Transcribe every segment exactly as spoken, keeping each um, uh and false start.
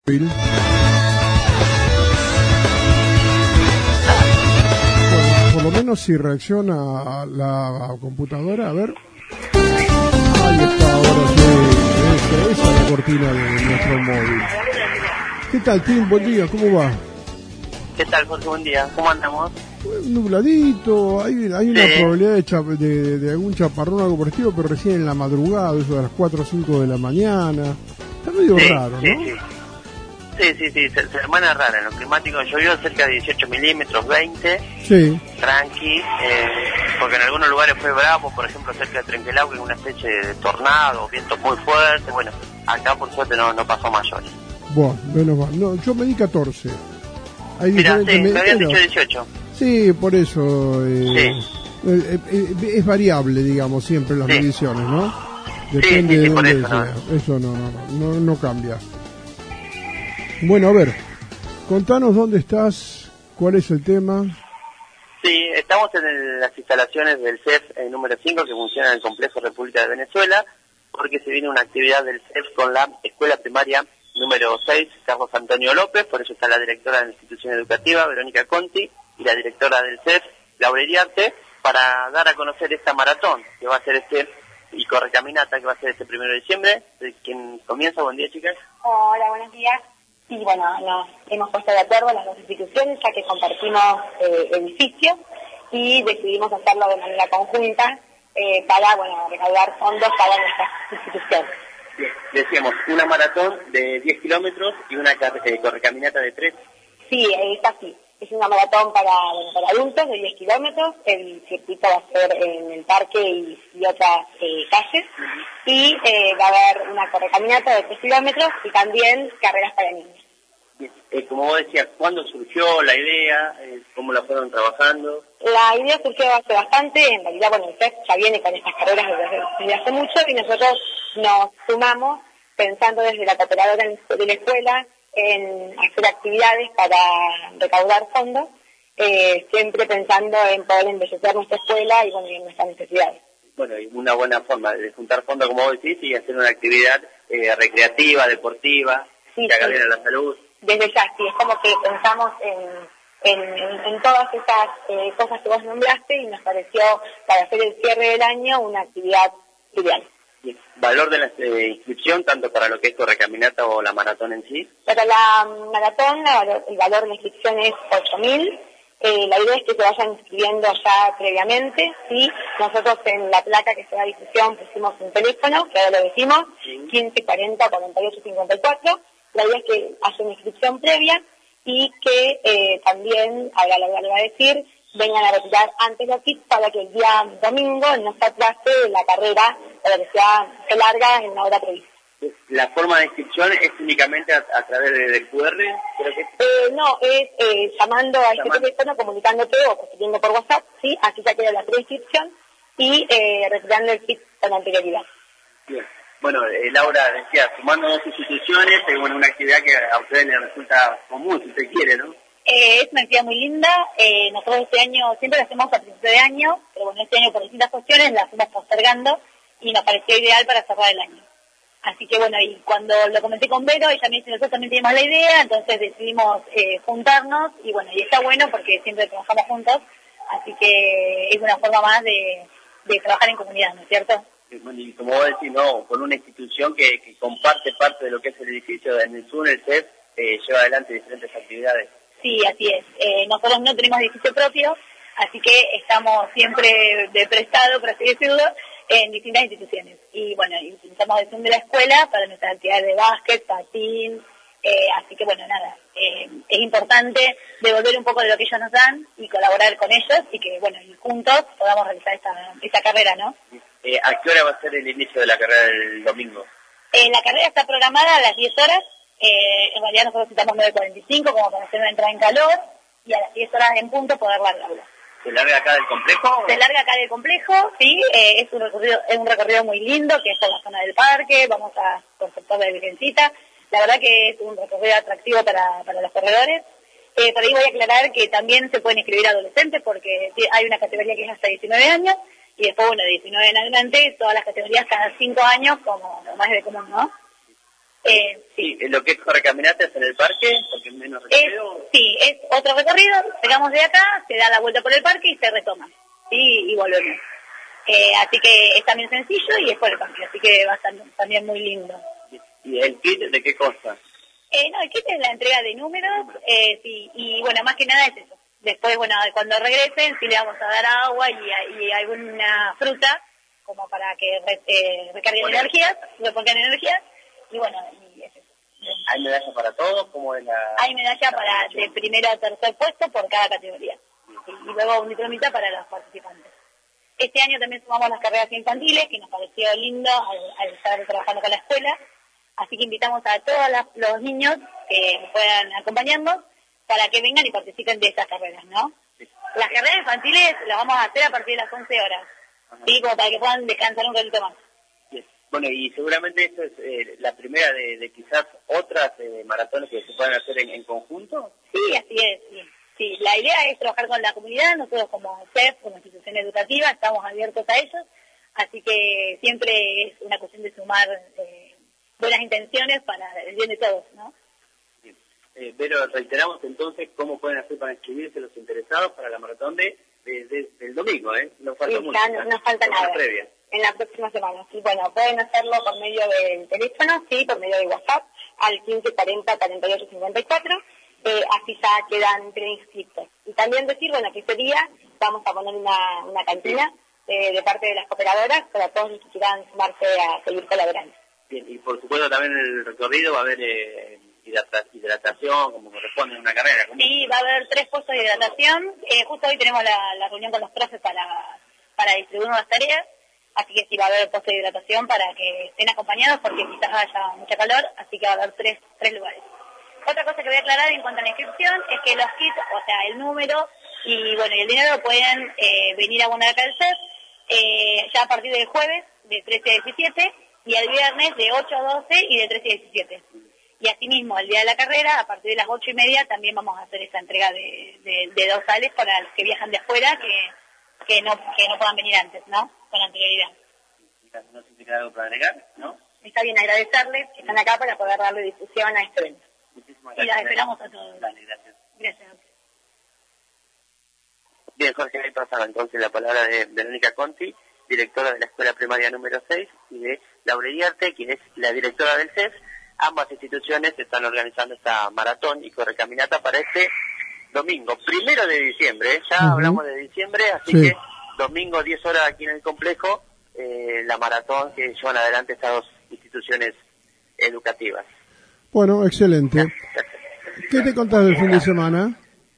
Bueno, por lo menos si reacciona a la computadora, a ver. Ahí está, ahora sí, esa, esa es la cortina de nuestro móvil. ¿Qué tal, Tim? Buen día, ¿cómo va? ¿Qué tal, Jorge? Buen día, ¿cómo andamos? Nubladito, hay, hay una Sí. probabilidad de, cha- de, de algún chaparrón, algo por el estilo, pero recién en la madrugada, eso de las cuatro o cinco de la mañana. Está medio Sí, raro, sí, ¿no? sí. Sí, sí, sí, se- semana rara. En lo climático llovió cerca de dieciocho milímetros, veinte, Sí. tranqui, eh, porque en algunos lugares fue bravo, por ejemplo cerca de Trenquelauquen, en una especie de tornado, viento muy fuerte. Bueno, acá por suerte no, no pasó mayores. Bueno, menos mal. No, yo medí catorce. Hay Mira, sí, diferentes me habían medidas. dicho dieciocho. Sí, por eso eh, Sí. eh, eh, es variable, digamos, siempre las Sí. mediciones, ¿no? Sí, Depende sí, sí, de por dónde eso, ¿no? sea. Eso no, no, no, no, no cambia. Bueno, a ver, contanos dónde estás, cuál es el tema. Sí, estamos en el- las instalaciones del C E F eh, número cinco que funciona en el Complejo República de Venezuela, porque se viene una actividad del C E F con la Escuela Primaria número seis, Carlos Antonio López. Por eso está la directora de la institución educativa, Verónica Conti, y la directora del C E F, Laura Iriarte, para dar a conocer esta maratón que va a ser este, y correcaminata que va a ser este primero de diciembre. ¿De ¿Quién comienza? Buen día, chicas. Hola, buenos días. Sí, bueno, nos hemos puesto de acuerdo las dos instituciones, ya que compartimos eh, edificio, y decidimos hacerlo de manera conjunta eh, para, bueno, recaudar fondos para nuestras instituciones. Bien, decíamos, una maratón de diez kilómetros y una car- eh, correcaminata de tres. Sí, es así. Es una maratón para, bueno, para adultos de diez kilómetros. El circuito va a ser en el parque y, y otras eh, calles. Y eh, va a haber una correcaminata de tres kilómetros y también carreras para niños. Bien, eh, como vos decías, ¿cuándo surgió la idea? Eh, ¿Cómo la fueron trabajando? La idea surgió hace bastante. En realidad, bueno, el C E F ya viene con estas carreras desde hace, desde hace mucho, y nosotros nos sumamos pensando desde la cooperadora de la escuela en hacer actividades para recaudar fondos, eh, siempre pensando en poder embellecer nuestra escuela y, bueno, y en nuestras necesidades. Bueno, y una buena forma de juntar fondos, como vos decís, y hacer una actividad eh, recreativa, deportiva, Sí, que haga sí. bien a la salud. Desde ya, sí, es como que pensamos en, en, en, en todas esas eh, cosas que vos nombraste, y nos pareció, para hacer el cierre del año, una actividad ideal. Bien. Valor de la eh, inscripción, tanto para lo que es correcaminata o la maratón en sí. Para la mm, maratón, la- el valor de la inscripción es ocho mil. Eh, la idea es que se vayan inscribiendo ya previamente, ¿sí? Nosotros en la placa que se da a difusión pusimos un teléfono, que ahora lo decimos, Sí. quince cuarenta cuarenta y ocho cincuenta y cuatro. La idea es que haya una inscripción previa y que eh, también, ahora lo voy a decir, vengan a retirar antes los kits para que el día domingo no se atrase la carrera, para que sea, se larga en la hora prevista. La forma de inscripción es únicamente a, a través de, del Q R, creo que es. Eh, no, es eh, llamando a este Llamando. teléfono, comunicándote o escribiendo por WhatsApp, ¿sí? Así ya queda la preinscripción y eh, retirando el kit con anterioridad. Bien. Bueno, eh, Laura decía, sumando dos instituciones, es bueno, una actividad que a ustedes les resulta común, si usted quiere, ¿no? Eh, es una actividad muy linda. Eh, nosotros este año siempre la hacemos a principio de año, pero bueno, este año por distintas cuestiones la fuimos postergando y nos pareció ideal para cerrar el año. Así que bueno, y cuando lo comenté con Vero, ella me dice, nosotros también tenemos la idea, entonces decidimos eh, juntarnos, y bueno, y está bueno porque siempre trabajamos juntos, así que es una forma más de, de trabajar en comunidad, ¿no es cierto? Eh, bueno, y como vos decís, no, con una institución que, que comparte parte de lo que es el edificio, en el sur, el C E F, eh, lleva adelante diferentes actividades. Sí, así es. Eh, nosotros no tenemos edificio propio, así que estamos siempre de prestado, por así decirlo, en distintas instituciones. Y bueno, y utilizamos el Zoom de la escuela para nuestras actividades de básquet, patín, eh, así que bueno, nada, eh, es importante devolver un poco de lo que ellos nos dan y colaborar con ellos, y que bueno, y juntos podamos realizar esta, esta carrera, ¿no? Eh, ¿A qué hora va a ser el inicio de la carrera del domingo? Eh, la carrera está programada a las diez horas, eh, en realidad nosotros citamos nueve cuarenta y cinco como para hacer una entrada en calor, y a las diez horas en punto poder largarla. ¿Se larga acá del complejo? Se larga acá del complejo, sí, eh, es un recorrido, es un recorrido muy lindo, que es por la zona del parque, vamos a por el sector de la Virgencita. La verdad que es un recorrido atractivo para, para los corredores. Eh, por ahí voy a aclarar que también se pueden inscribir adolescentes, porque sí, hay una categoría que es hasta diecinueve años, y después, bueno, de diecinueve en adelante, todas las categorías cada cinco años, como, como es de común, ¿no? Eh, sí. sí, lo que es correcaminata es en el parque, porque es menos recorrido. Es, sí, es otro recorrido, llegamos de acá, se da la vuelta por el parque y se retoma, ¿sí? Y volvemos. Eh, así que es también sencillo y es por el parque, así que va a estar también muy lindo. ¿Y el kit de qué consta? Eh, no, el kit es la entrega de números, eh, sí, y bueno, más que nada es eso. Después, bueno, cuando regresen, sí le vamos a dar agua y, y alguna fruta, como para que re, eh, recarguen bueno. energías, repongan energías, y bueno, y es eso. ¿Hay medalla para todos? ¿Cómo es la...? Hay medalla para de primero a tercer puesto por cada categoría, sí, y luego un diplomita para los participantes. Este año también sumamos las carreras infantiles, que nos pareció lindo al, al estar trabajando con la escuela. Así que invitamos a todos las, los niños que puedan acompañarnos para que vengan y participen de estas carreras, ¿no? Sí. Las carreras infantiles las vamos a hacer a partir de las once horas, ajá, ¿sí? Como para que puedan descansar un ratito más. Sí. Bueno, y seguramente esto es eh, la primera de, de quizás otras eh, maratones que se puedan hacer en, en conjunto. Sí, así es, sí. Sí, la idea es trabajar con la comunidad, nosotros como C E F, como institución educativa, estamos abiertos a ellos, así que siempre es una cuestión de sumar eh, buenas intenciones para el bien de todos, ¿no? Bien. Eh, pero reiteramos entonces cómo pueden hacer para inscribirse los interesados para la maratón de, de, de del domingo, ¿eh? No falta sí, mucho. Ya no, no falta nada. Previa. En la próxima semana, sí, bueno, pueden hacerlo por medio del teléfono, sí, por medio de WhatsApp, al quince cuarenta cuarenta y ocho cincuenta y cuatro, eh, así ya quedan preinscritos. Y también decir, bueno, que ese día vamos a poner una, una cantina eh, de parte de las cooperadoras para todos los que quieran sumarse a seguir colaborando. Bien, y por supuesto también en el recorrido va a haber eh, hidratación, como corresponde en una carrera. ¿Cómo? Sí, va a haber tres puestos de hidratación. Eh, justo hoy tenemos la, la reunión con los profes para, para distribuir las tareas, así que sí va a haber puestos de hidratación para que estén acompañados porque quizás haya mucha calor, así que va a haber tres, tres lugares. Otra cosa que voy a aclarar en cuanto a la inscripción es que los kits, o sea, el número y bueno y el dinero pueden eh, venir a abonar acá al C E F eh, ya a partir del jueves de trece a diecisiete y el viernes de ocho a doce y de trece a diecisiete. Y asimismo, el día de la carrera, a partir de las ocho y media, también vamos a hacer esta entrega de, de, de dorsales para los que viajan de afuera, que, que, no, que no puedan venir antes, ¿no? Con anterioridad. No sé si queda algo para agregar, ¿no? Está bien, agradecerles que están acá para poder darle difusión a este evento. Muchísimas gracias. Y las esperamos a todos. Dale, gracias. Gracias. Bien, Jorge, ahí pasaba entonces la palabra de Verónica Conti, directora de la Escuela Primaria número seis, y de Laura Iriarte, quien es la directora del C E F. Ambas instituciones están organizando esta maratón y correcaminata para este domingo, primero de diciembre, ¿eh? Ya uh-huh. hablamos de diciembre, así sí. que domingo diez horas aquí en el complejo, eh, la maratón que llevan adelante estas dos instituciones educativas. Bueno, excelente. ¿Qué te contás del fin de semana?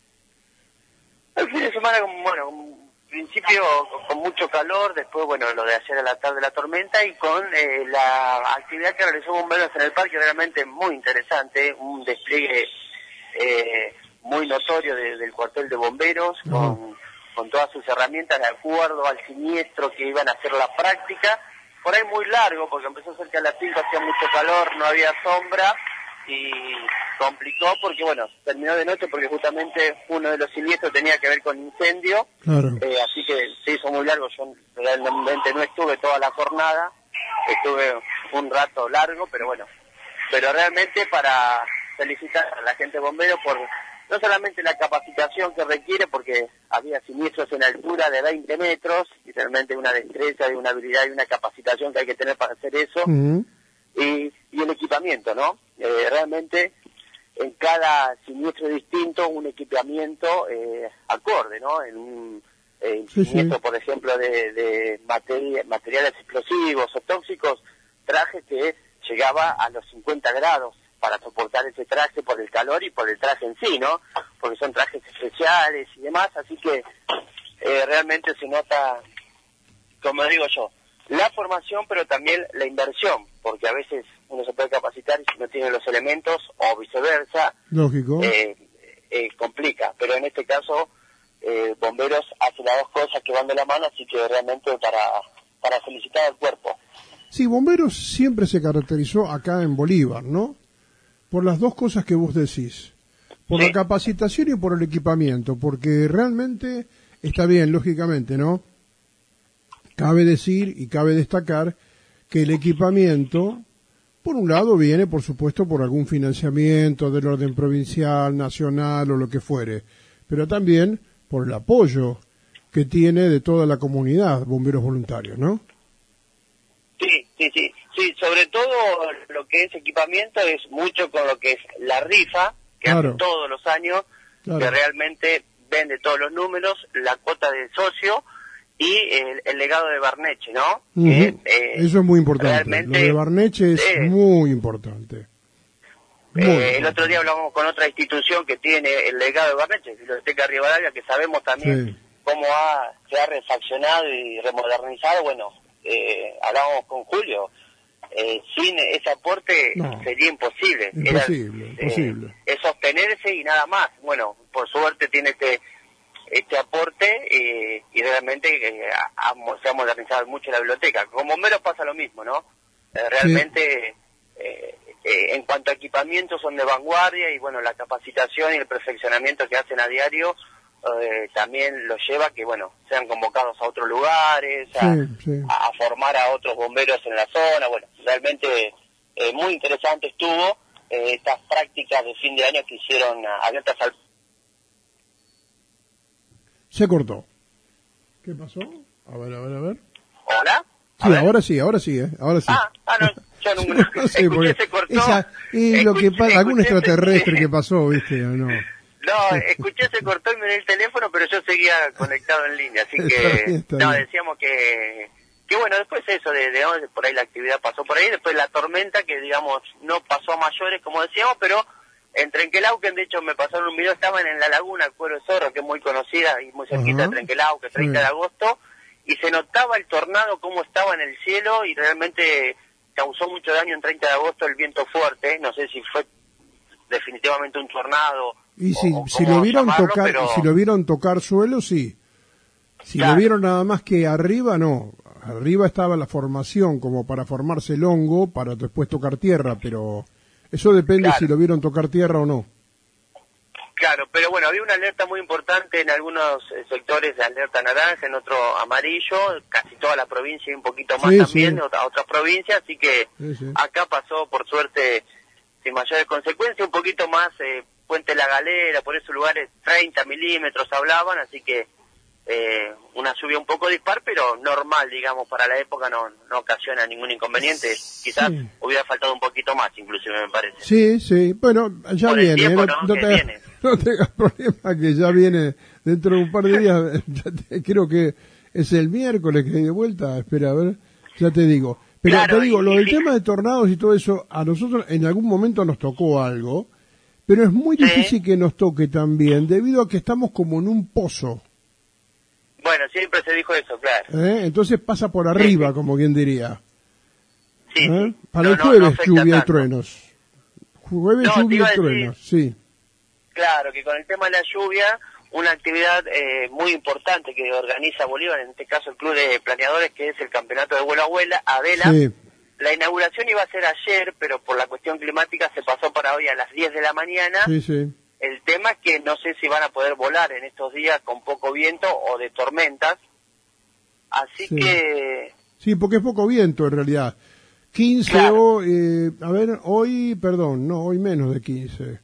El fin de semana, bueno, un principio con mucho calor, después, bueno, lo de ayer a la tarde la tormenta y con eh, la actividad que realizó Bomberos en el parque, realmente muy interesante, un despliegue eh, muy notorio de, del cuartel de bomberos, uh-huh. con, con todas sus herramientas de acuerdo al siniestro que iban a hacer la práctica, por ahí muy largo, porque empezó cerca de las cinco, hacía mucho calor, no había sombra, y complicó porque, bueno, terminó de noche porque justamente uno de los siniestros tenía que ver con incendio, claro. eh, así que se hizo muy largo, yo realmente no estuve toda la jornada, estuve un rato largo, pero bueno, pero realmente para felicitar a la gente bombero por no solamente la capacitación que requiere, porque había siniestros en altura de veinte metros, y realmente una destreza, y una habilidad y una capacitación que hay que tener para hacer eso, uh-huh. y, y el equipamiento, ¿no? Eh, realmente en cada siniestro distinto un equipamiento eh, acorde, ¿no? En un eh, sí, siniestro, sí. por ejemplo, de, de materi- materiales explosivos o tóxicos, traje que llegaba a los cincuenta grados para soportar ese traje por el calor y por el traje en sí, ¿no? Porque son trajes especiales y demás, así que eh, realmente se nota, como digo yo, la formación, pero también la inversión, porque a veces uno se puede capacitar y si no tiene los elementos, o viceversa, lógico, eh, eh, complica. Pero en este caso, eh, Bomberos hace las dos cosas que van de la mano, así que realmente para, para felicitar al cuerpo. Sí, Bomberos siempre se caracterizó acá en Bolívar, ¿no? Por las dos cosas que vos decís, por sí. la capacitación y por el equipamiento, porque realmente está bien, lógicamente, ¿no? Cabe decir y cabe destacar que el equipamiento Por un lado viene, por supuesto, por algún financiamiento del orden provincial, nacional o lo que fuere, pero también por el apoyo que tiene de toda la comunidad, bomberos voluntarios, ¿no? Sí, sí, sí, sí, sobre todo lo que es equipamiento es mucho con lo que es la rifa, que Claro. hace todos los años, Claro. que realmente vende todos los números, la cuota del socio y el, el legado de Barneche, ¿no? Ujú. Que, eh, Eso es muy importante. realmente, Lo de Barneche es eh, muy importante. Muy Eh, el importante. otro día hablábamos con otra institución que tiene el legado de Barneche, Biblioteca Rivadavia, que sabemos también Sí. cómo ha, se ha refaccionado y remodernizado. Bueno, eh, hablábamos con Julio, eh, sin ese aporte No. sería imposible. Imposible, Era, imposible. eh, es sostenerse y nada más. Bueno, por suerte tiene este este aporte eh, y realmente eh, ha- ha- se ha modernizado mucho la biblioteca. Con bomberos pasa lo mismo, ¿no? Eh, realmente... Eh, eh, en cuanto a equipamiento son de vanguardia y bueno, la capacitación y el perfeccionamiento que hacen a diario eh, también los lleva a que bueno, sean convocados a otros lugares, a, Sí, sí. a, a formar a otros bomberos en la zona. Bueno, realmente eh, muy interesante estuvo eh, estas prácticas de fin de año que hicieron a- abiertas al... Se cortó. ¿Qué pasó? A ver, a ver, a ver. ¿Hola? A Sí, ver. ahora sí, ahora sí, ¿eh? Ahora sí. Ah, ah, no, yo no, No sé, escuché, porque se cortó. esa- y lo que Escuché- pasa, algún escuché- extraterrestre que pasó, ¿viste? ¿O no? No, escuché, se cortó y miré el teléfono, pero yo seguía conectado en línea, así Está que, bien, está no, bien. decíamos que, que bueno, después eso, de, de dónde por ahí la actividad pasó por ahí, después la tormenta, que digamos, no pasó a mayores, como decíamos, pero en Trenquelauquen, de hecho, me pasaron un video, estaban en la laguna Cuero de Zorro, que es muy conocida y muy cerquita Ajá. de Trenquelauquen, treinta Sí. de agosto, y se notaba el tornado, cómo estaba en el cielo, y realmente causó mucho daño en treinta de agosto el viento fuerte, no sé si fue definitivamente un tornado, Y si, o- o si cómo lo vieron llamarlo, tocar, pero- si lo vieron tocar suelo, sí. Si Claro. lo vieron nada más que arriba, no. Arriba estaba la formación como para formarse el hongo, para después tocar tierra, pero eso depende Claro. si lo vieron tocar tierra o no. Claro, pero bueno, había una alerta muy importante en algunos eh, sectores de alerta naranja, en otro amarillo, casi toda la provincia y un poquito más Sí, también, sí. otra- otras provincias, así que Sí, sí. acá pasó por suerte sin mayores consecuencias, un poquito más eh, Puente La Galera, por esos lugares treinta milímetros hablaban, así que eh, una lluvia un poco dispar, pero normal, digamos, para la época no, no ocasiona ningún inconveniente, quizás Sí. hubiera faltado un poquito más, inclusive me parece. Sí, sí, bueno, ya Por el viene, tiempo, ¿eh? ¿no? no, que te, viene. no tengas problema que ya viene dentro de un par de días, ya te- creo que es el miércoles que hay de vuelta, espera, a ver, ya te digo. Pero Claro, te digo, y- lo y del fija- tema de tornados y todo eso, a nosotros en algún momento nos tocó algo, pero es muy Sí. difícil que nos toque también, debido a que estamos como en un pozo, Bueno, siempre se dijo eso, claro. ¿eh? Entonces pasa por arriba, sí. como quien diría. Sí, ¿eh? sí. Para No, el no, jueves no afecta lluvia y tanto. truenos. Jueves No, te lluvia iba a y decir- truenos, sí. Claro, que con el tema de la lluvia, una actividad eh, muy importante que organiza Bolívar, en este caso el Club de Planeadores, que es el Campeonato de Vuelo a Abuela, a Vela. Sí. La inauguración iba a ser ayer, pero por la cuestión climática se pasó para hoy a las diez de la mañana. Sí, sí. El tema es que no sé si van a poder volar en estos días con poco viento o de tormentas. Así Sí. que... Sí, porque es poco viento en realidad. quince Claro. o, eh, a ver, hoy, perdón, no, hoy menos de quince.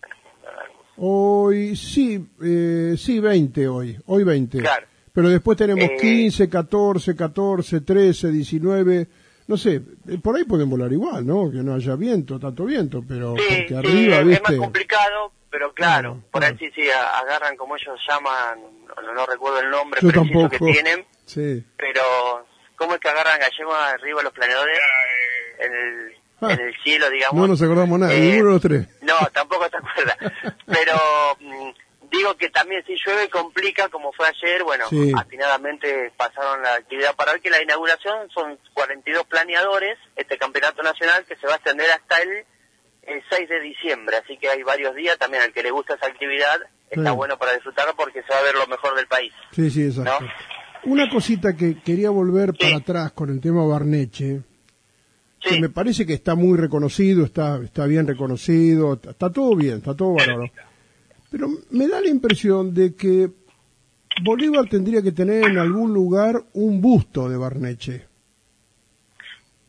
Hoy, sí, eh, sí, veinte hoy, hoy veinte. Claro. Pero después tenemos Eh, quince, catorce, catorce, trece, diecinueve, no sé, eh, por ahí pueden volar igual, ¿no? Que no haya viento, tanto viento, pero Sí, porque sí, arriba, es, es ¿viste? más complicado, pero claro, Claro, por claro. ahí sí, sí, a- agarran como ellos llaman, no, no recuerdo el nombre Yo preciso tampoco. que tienen, Sí. pero ¿cómo es que agarran gallego arriba los planeadores en el, Ah. en el cielo, digamos? No nos acordamos nada, Eh, ninguno de los tres. No, tampoco te acuerdas, pero mm, digo que también si llueve complica, como fue ayer, bueno, Sí. atinadamente pasaron la actividad para hoy, que la inauguración son cuarenta y dos planeadores, este campeonato nacional que se va a extender hasta el, el seis de diciembre, así que hay varios días, también al que le gusta esa actividad, está Sí. bueno para disfrutarlo porque se va a ver lo mejor del país. Sí, sí, exacto. ¿No? Una cosita que quería volver Sí. para atrás con el tema Barneche, que Sí, me parece que está muy reconocido, está, está bien reconocido, está, está todo bien, está todo bárbaro. Pero me da la impresión de que Bolívar tendría que tener en algún lugar un busto de Barneche. eh,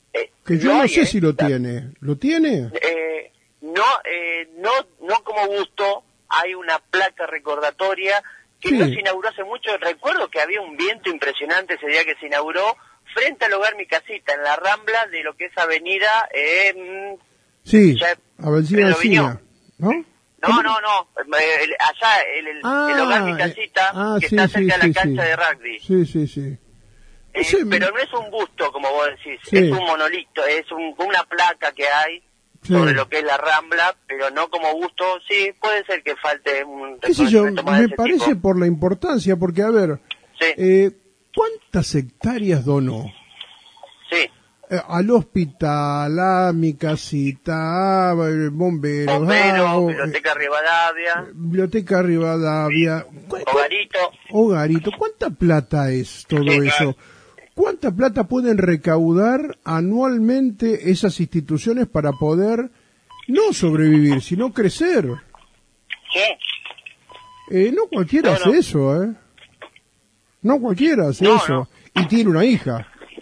Que yo no, no hay, sé ¿eh? si lo tiene. ¿Lo tiene? Eh, no, eh, no, no como busto, hay una placa recordatoria que Sí. no se inauguró hace mucho. Recuerdo que había un viento impresionante ese día que se inauguró, frente al hogar Mi Casita, en la Rambla de lo que es avenida... Eh, Sí, ya- Avenida Pedro Encina, Viñó. ¿no? No, no, no, eh, el- allá el, el, Ah, el hogar Mi eh, Casita, ah, que sí, está sí, cerca de sí, la cancha sí. de rugby. Sí, sí, sí. Eh, No sé, pero no es un busto, como vos decís, Sí. es un monolito, es un, una placa que hay Sí. sobre lo que es la Rambla, pero no como busto. Sí, puede ser que falte un qué sé yo, reconocimiento más de me ese parece tipo. por la importancia, porque a ver, Sí, eh, ¿cuántas hectáreas donó? sí, Eh, al hospital, a Mi Casita, a eh, bomberos, a bombero, o- biblioteca Rivadavia, eh, Biblioteca Rivadavia, ¿cu- cu- hogarito. Hogarito, ¿cuánta plata es todo Sí, eso? claro. ¿Cuánta plata pueden recaudar anualmente esas instituciones para poder no sobrevivir, sino crecer? Sí, Eh, no cualquiera No, hace no. eso, ¿eh? No cualquiera hace No, eso. no. Y tiene una hija.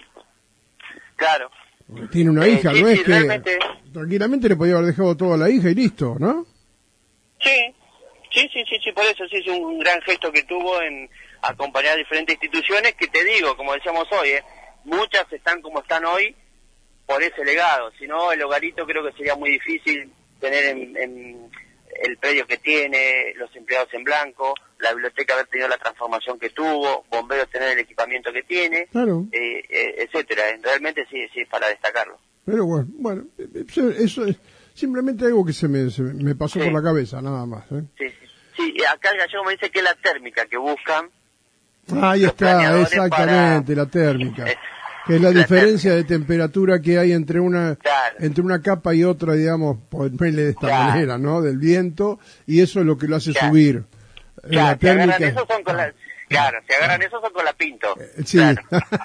claro. Tiene una Eh, hija, sí, no sí, es que realmente. tranquilamente le podía haber dejado todo a la hija y listo, ¿no? Sí, sí, sí, sí, sí, por eso sí es un gran gesto que tuvo en acompañar a diferentes instituciones que te digo, como decíamos hoy, ¿eh? Muchas están como están hoy por ese legado, si no el hogarito creo que sería muy difícil tener en, en el predio que tiene, los empleados en blanco, la biblioteca haber tenido la transformación que tuvo, bomberos tener el equipamiento que tiene, Claro. eh, eh, etcétera. Eh, Realmente sí, sí, es para destacarlo. Pero bueno, bueno, eso, eso es simplemente algo que se me, se me pasó Sí. por la cabeza, nada más, ¿eh? Sí, sí. Sí, y acá el gallego me dice que es la térmica que buscan. Ahí Los está, planeadores exactamente, para- la térmica. Eh, Que es la la diferencia de temperatura que hay entre una Claro. entre una capa y otra, digamos, ponerle de esta Claro. manera, ¿no? Del viento, y eso es lo que lo hace Claro. subir. Eh, Claro, la si agarran térmica. eso son con la... Claro, si agarran eso son con la Pinto. Eh, Sí. Claro.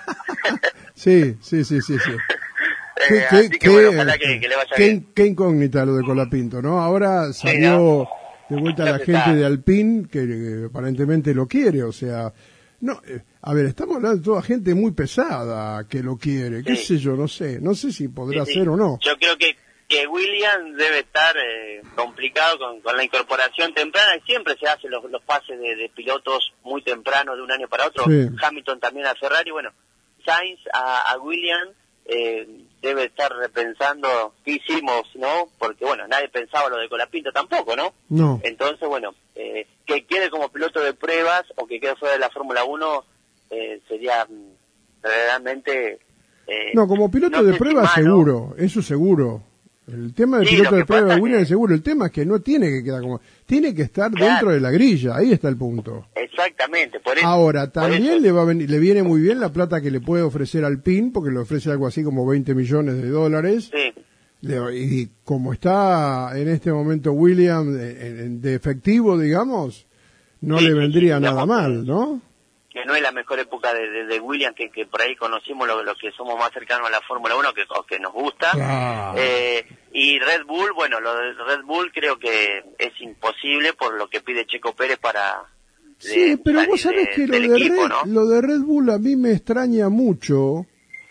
sí, sí, sí, sí, sí. Eh, Qué, así qué- que bueno, qué- ojalá que, que le vaya qué- bien. qué incógnita lo de Colapinto, ¿no? Ahora salió ¿no? de vuelta Ya la se gente sabe. de Alpine que eh, aparentemente lo quiere, o sea, no, eh, a ver, estamos hablando de toda gente muy pesada que lo quiere, qué Sí. sé yo, no sé, no sé si podrá Sí, sí. ser o no. Yo creo que, que Williams debe estar eh, complicado con, con la incorporación temprana, y siempre se hacen los, los pases de, de pilotos muy temprano de un año para otro. Sí. Hamilton también a Ferrari, bueno, Sainz a, a Williams eh, debe estar repensando qué hicimos, ¿no? Porque bueno, nadie pensaba lo de Colapinto tampoco, ¿no? No. Entonces, bueno, eh, que quede como piloto de pruebas o que quede fuera de la Fórmula uno eh, sería mm, realmente... eh, No, como piloto no de sé si prueba malo. seguro, eso seguro. El tema del Sí, piloto lo de que prueba pasa de Williams que- es seguro, el tema es que no tiene que quedar como, tiene que estar Claro. dentro de la grilla, ahí está el punto. Exactamente, por eso. Ahora, por también eso. le va a venir, le viene muy bien la plata que le puede ofrecer Alpine, porque le ofrece algo así como veinte millones de dólares. Sí, Le- y como está en este momento Williams en- en- de efectivo, digamos, no Sí, le sí, vendría sí, nada digamos mal, que- ¿no? que no es la mejor época de, de, de Williams que, que por ahí conocimos los lo que somos más cercanos a la Fórmula uno, que, o que nos gusta. Claro. Eh, y Red Bull, bueno, lo de Red Bull creo que es imposible por lo que pide Checo Pérez para... Sí, de pero salir vos sabés de- que lo del de, equipo, Red, ¿no? lo de Red Bull a mí me extraña mucho.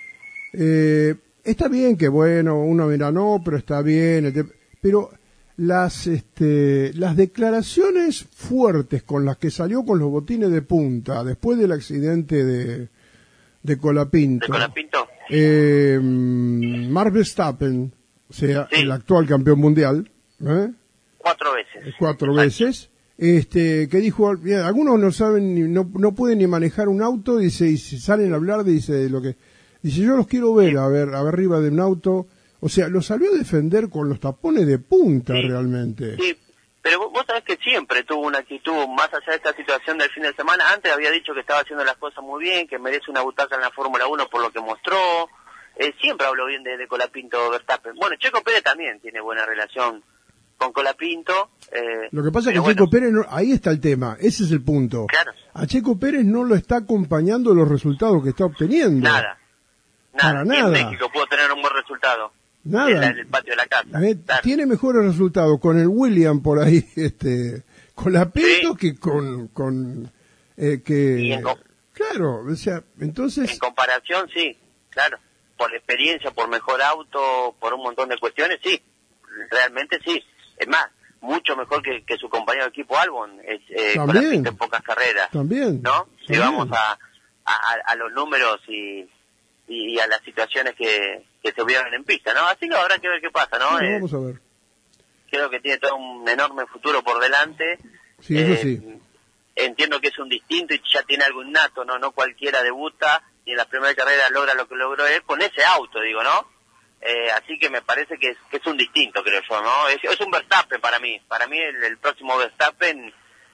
Eh, está bien que, bueno, uno mira, no, pero está bien, este, pero las este, las declaraciones fuertes con las que salió con los botines de punta después del accidente de, de Colapinto, ¿De Colapinto? eh, Max Verstappen, o sea, Sí. el actual campeón mundial, ¿eh? Cuatro veces. cuatro Exacto. veces, este, que dijo, mira, algunos no saben, ni, no, no pueden ni manejar un auto, dice, y si salen a hablar, dice, de lo que, dice, yo los quiero ver, a ver, a ver arriba de un auto, o sea, lo salió a defender con los tapones de punta, Sí. realmente. Sí, pero vos, vos sabés que siempre tuvo una actitud, más allá de esta situación del fin de semana, antes había dicho que estaba haciendo las cosas muy bien, que merece una butaca en la Fórmula uno por lo que mostró, eh, siempre habló bien de, de Colapinto Verstappen. Bueno, Checo Pérez también tiene buena relación con Colapinto. Eh, Lo que pasa es que pero Checo bueno, Pérez, no- ahí está el tema, ese es el punto. Claro. A Checo Pérez no lo está acompañando los resultados que está obteniendo. Nada, Para nada. Ni en nada. México pudo tener un buen resultado. Nada. En, la- en el patio de la casa. Eh, Claro. Tiene mejores resultados con el William por ahí, este, con la Pinto Sí. que con, con, eh, que, Y en co- claro, o sea, entonces, En comparación, sí, claro. por experiencia, por mejor auto, por un montón de cuestiones, sí, realmente sí. Es más, mucho mejor que, que su compañero de equipo Albon, es, eh, con la pista en pocas carreras. También. ¿No? También. Si vamos a, a, a los números y, y a las situaciones que, que se vieron en pista, ¿no? Así que habrá que ver qué pasa, ¿no? Sí, eh, vamos a ver. Creo que tiene todo un enorme futuro por delante. Sí, eso eh, sí. Entiendo que es un distinto y ya tiene algo innato, ¿no? No cualquiera debuta y en la primera carrera logra lo que logró él con ese auto, digo, ¿no? Eh, así que me parece que es, que es un distinto, creo yo, ¿no? Es, es un Verstappen para mí. Para mí el, el próximo Verstappen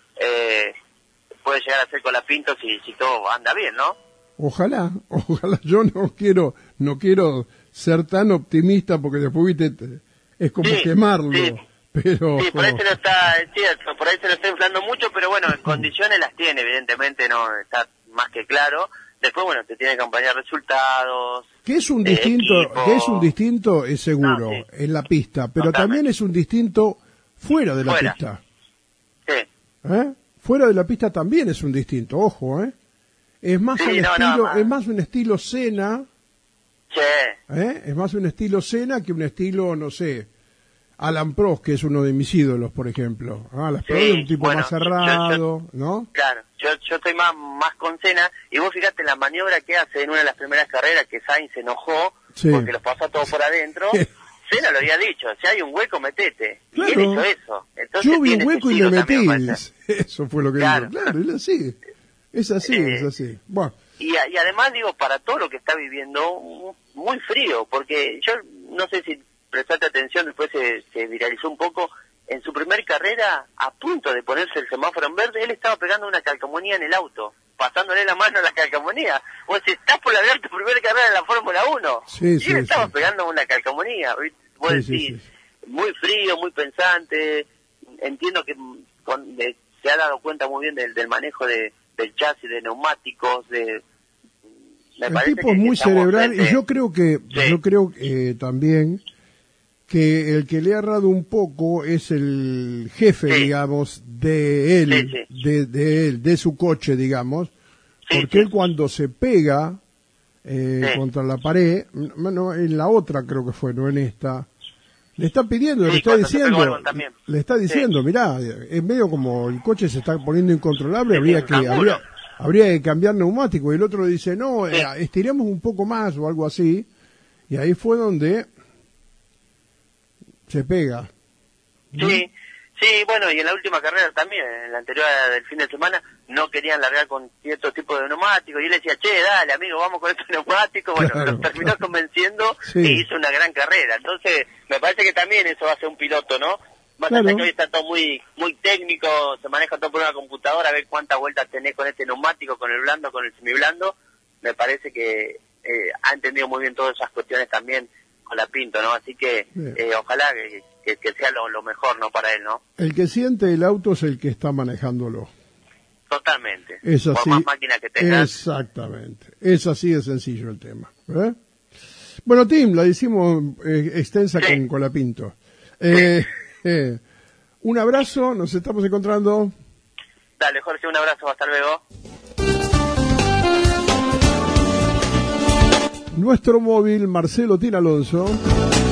eh, puede llegar a ser Colapinto si, si todo anda bien, ¿no? Ojalá, ojalá. Yo no quiero, no quiero ser tan optimista porque después, viste, es como sí, quemarlo. Sí. Pero... Sí, por ahí se lo está, es cierto, por ahí se lo está inflando mucho, pero bueno, en condiciones las tiene, evidentemente, no está más que claro. Después, bueno, te tiene que acompañar resultados. Que es un eh, distinto, equipo. que es un distinto, es seguro, No, sí. en la pista, pero Totalmente. también es un distinto fuera de la Fuera. pista. Sí. ¿Eh? Fuera de la pista también es un distinto, ojo, ¿eh? Es más Sí, un no, estilo, no, es más un estilo Senna, Sí. ¿eh? Es más un estilo Senna que un estilo, no sé, Alan Prost, que es uno de mis ídolos, por ejemplo. Ah, Alan Sí, Prost es un tipo bueno, más cerrado, yo- yo- ¿no? Claro, yo, yo estoy más, más con Senna, y vos fíjate la maniobra que hace en una de las primeras carreras, que Sainz se enojó, Sí. porque los pasó todos por adentro. Senna lo había dicho, si hay un hueco, metete. Claro. Y él hizo eso. Entonces Yo vi tiene un ese hueco y estilo le también, metí. me parece. Eso fue lo que Claro. dijo. Claro, es así. Es así, Eh, es así. Bueno, Y, a- y además, digo, para todo lo que está viviendo, muy frío, porque yo no sé si prestaste atención, después se, se viralizó un poco, en su primer carrera, a punto de ponerse el semáforo en verde, él estaba pegando una calcamonía en el auto, pasándole la mano a la calcamonía. Vos si estás por largar tu primera carrera en la Fórmula uno, Sí, y sí, él estaba sí. pegando una calcamonía. ¿Viste? Vos Sí, sí, decís, sí. muy frío, muy pensante, entiendo que mm, con- de- se ha dado cuenta muy bien del, del manejo de, del chasis, de neumáticos, de... me el parece tipo que- es muy que estamos cerebral frente- y yo creo que, Sí. yo creo eh, también que el que le ha errado un poco es el jefe, Sí. digamos, de él, Sí, sí. De, de él, de su coche, digamos, Sí, porque sí. él cuando se pega eh, Sí. contra la pared, no, no, en la otra creo que fue, no en esta, le está pidiendo, Sí, le está cuando se pegó diciendo, Albon también. le está diciendo, mirá, es medio como el coche se está poniendo incontrolable, Sí, habría sí, que, un canguro. habría, habría que cambiar neumático, y el otro dice, no, Sí. eh, estiremos un poco más o algo así, y ahí fue donde se pega. Sí, sí, bueno, y en la última carrera también, en la anterior del fin de semana, no querían largar con cierto tipo de neumáticos, y él decía, che, dale, amigo, vamos con estos neumáticos. Bueno, Claro, los terminó claro. convenciendo Sí. e hizo una gran carrera. Entonces, me parece que también eso hace un piloto, ¿no? Más Claro. allá que hoy está todo muy muy técnico, se maneja todo por una computadora, a ver cuántas vueltas tenés con este neumático, con el blando, con el semiblando. Me parece que eh, ha entendido muy bien todas esas cuestiones también con la Pinto, ¿no? Así que Bien. eh, ojalá que, que, que sea lo, lo mejor, ¿no? Para él, ¿no? El que siente el auto es el que está manejándolo. Totalmente. Es así. Por más máquina que tengas. Exactamente. Es así de sencillo el tema. ¿eh? Bueno, Tim, la hicimos eh, extensa Sí. con Colapinto. Eh, eh, un abrazo, nos estamos encontrando. Dale, Jorge, un abrazo, hasta luego. Nuestro móvil, Marcelo Tin Alonso.